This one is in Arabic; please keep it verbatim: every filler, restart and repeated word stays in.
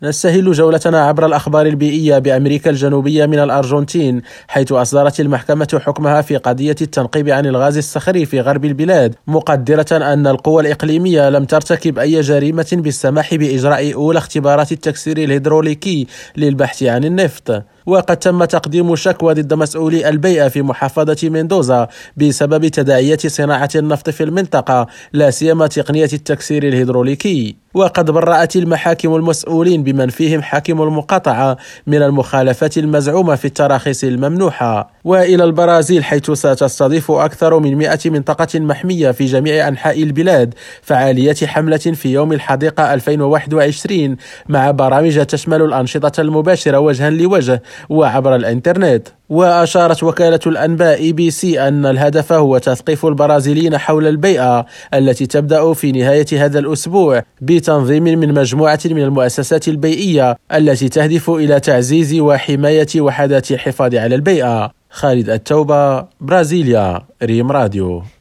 نستهل جولتنا عبر الأخبار البيئية بأمريكا الجنوبية من الأرجنتين، حيث أصدرت المحكمة حكمها في قضية التنقيب عن الغاز الصخري في غرب البلاد، مقدرة أن القوى الإقليمية لم ترتكب أي جريمة بالسماح بإجراء أولى اختبارات التكسير الهيدروليكي للبحث عن النفط. وقد تم تقديم شكوى ضد مسؤولي البيئة في محافظة ميندوزا بسبب تداعيات صناعة النفط في المنطقة، لا سيما تقنية التكسير الهيدروليكي. وقد برأت المحاكم المسؤولين بمن فيهم حاكم المقاطعة من المخالفات المزعومة في التراخيص الممنوحة. وإلى البرازيل، حيث ستستضيف أكثر من مئة منطقة محمية في جميع أنحاء البلاد فعاليات حملة في يوم الحديقة ألفين وواحد وعشرين، مع برامج تشمل الأنشطة المباشرة وجها لوجه وعبر الإنترنت. وأشارت وكالة الأنباء إي بي سي أن الهدف هو تثقيف البرازيليين حول البيئة، التي تبدأ في نهاية هذا الأسبوع بتنظيم من مجموعة من المؤسسات البيئية التي تهدف إلى تعزيز وحماية وحدات الحفاظ على البيئة. خالد التوبة، برازيليا، ريم راديو.